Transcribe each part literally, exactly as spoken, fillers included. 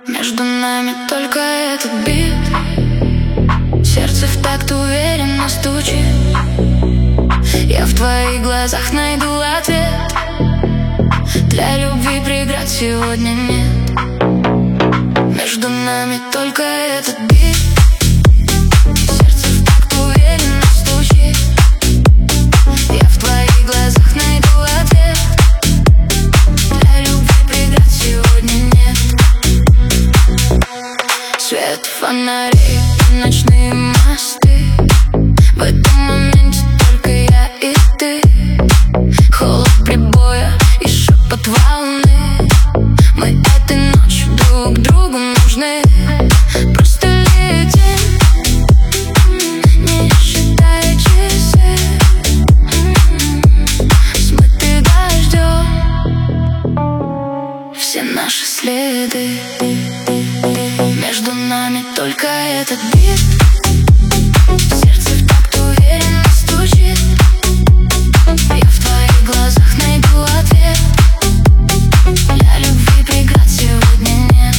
Между нами только этот бит. Сердце в такт уверенно стучит. Я в твоих глазах найду ответ. Для любви преград сегодня нет. Между нами только этот бит. Сердце в такт уверенно стучит. Я в твоих глазах найду ответ. Для любви преград сегодня нет. Свет фонарей и ночные мосты. В этом моменте только я и ты. Холод прибоя и шепот волны. Мы этой ночью друг другу нужны. Просто летим, не считая часы. Смыты дождем все наши следы. Между нами только этот бит. Сердце в такт уверенно стучит. Я в твоих глазах найду ответ. Для любви преград сегодня нет.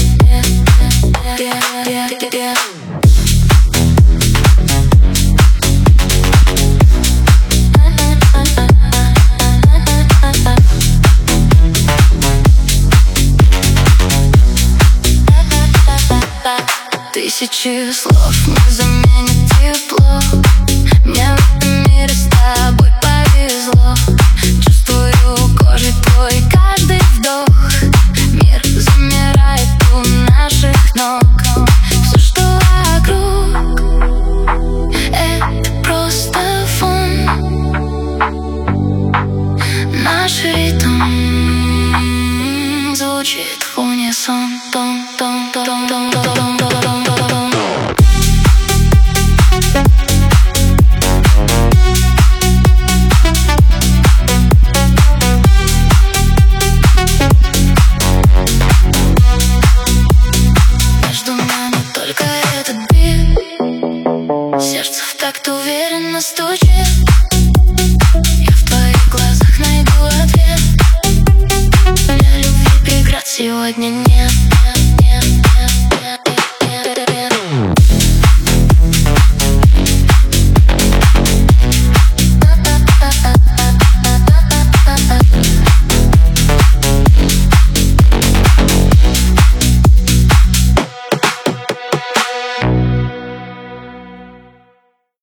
Тысячи слов не заменят тепло. Мне в этом мире с тобой повезло. Чувствую кожей твой каждый вдох. Мир замирает у наших ног. Все, что вокруг, это просто фон. Наш ритм звучит в унисон. Том, том, том, том, том, том, том.